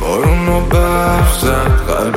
بارون و برف زد، قلب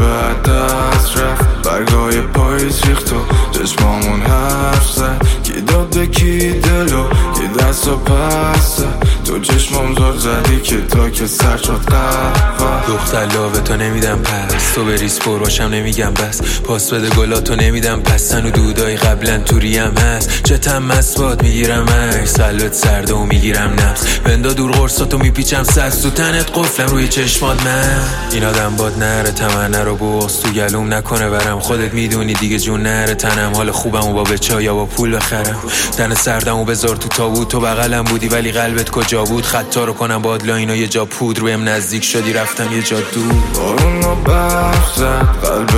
دست رفت، برگای پاییز ریخت و چشمامون حرف زد. کی داد به کی دلو، کی دست و پس زد. تو چشمام زل زدی که تا که سر شد قهوه. دختر لاوه تو نمیدم پس، تو بریز پر باشم نمیگم بس. پاس بده گلاتو نمیدم پس، تن و دودای قبلا توریم هست. چتم مسبات میگیرم عکس، قلبت سرده و میگیرم نفس. بندا دور قرصاتو میپیچم سرس، تو تنت قفلم روی چشمات. من این آدم باد نره، تمنه رو بغض تو گلوم نکنه برم. خودت میدونی دیگه جون نره تنم، حال خوبم و با به چای یا با پول بخرم. تن سردم و بذار تو تابوت، تو بغلم بودی ولی قلبت کجا بود؟ خطا رو کنم باد لاینو یه جا پود، رویم نزدیک شدی رفتم یه جا دور. بارون و برف زد، قلب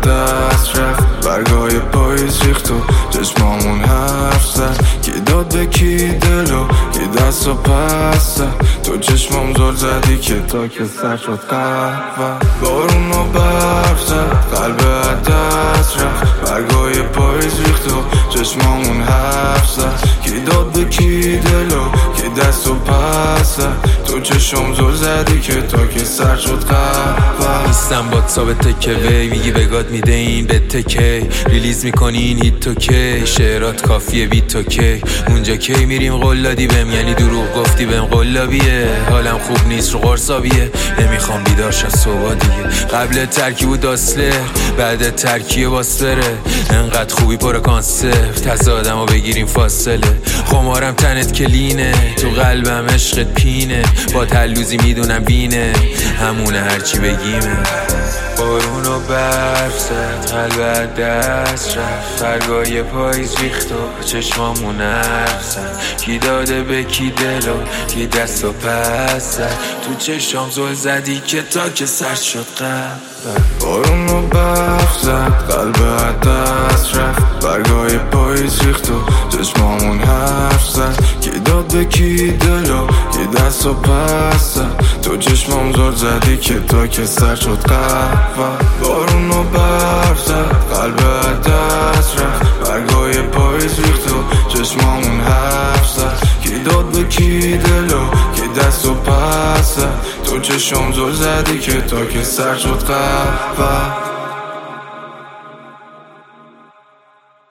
دست رفت، برگای پاییز ریخت و چشمامون حرف زد. کی داد به کی دلو، کی دست و پس زد. تو چشمام زل زدی که تا که سر شد قهوه. بارون و برف زد، قلب دست رفت، برگای پاییز ریخت و چشمامون حرف زد. کی داد به کی دلو، کی دست و پس زد. تو چشم زل زدی که تا که سر شد قهوه. نیستم با ثابت که وی میگی بگاد میده این به تکی، ریلیز میکنی این هیت تو کی، شعرات کافیه بیت تو کی. اونجا کی میریم قلادی بهم، یعنی دروغ گفتی بهم قلابیه. حالم خوب نیست رو قرصابیه، نمیخوام بیدار شم صبح دیگه. قبل ترکی بود داسلر، بعد ترکیه باس بره. انقدر خوبی پر کانسپت، تضادم و بگیریم فاصله. خمارم تنت کلینه، تو قلبم عشقت پینه. با تلوزی میدونم بینه، همونه هرچی بگیمه. بارون و برف زد، قلب دست رفت، برگای پاییز ریخت و چشمامون حرف زد. کی داده به کی دلو، کی دست و پس زد. تو چشم زل زدی که تا که سر شد قهوه. بارون و برف زد، قلب دست رفت، برگای پاییز ریخت و چشمامون حرف زد. کی داد به کی دلو، کی دست و پس زد. تو چشمام زل زدی که تا که سر شد قهوه. بارون و برف زد، قلب دست رفت، برگای پاییز ریخت و چشمامون حرف زد. کی داد به کی دلو، کی دست و پس زد. تو چشم زل زدی که تا که سر شد قهوه.